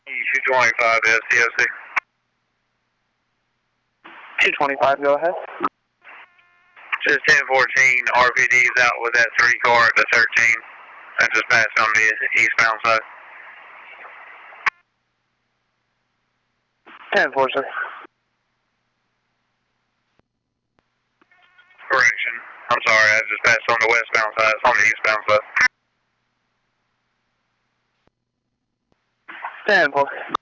225 STOC. 225, go ahead. Just 1014, RPD's out with that 3 car at the 13. I just passed on the eastbound side. 10-4, sir. Correction. I'm sorry, I just passed on the westbound side. It's on the eastbound side. 10-4.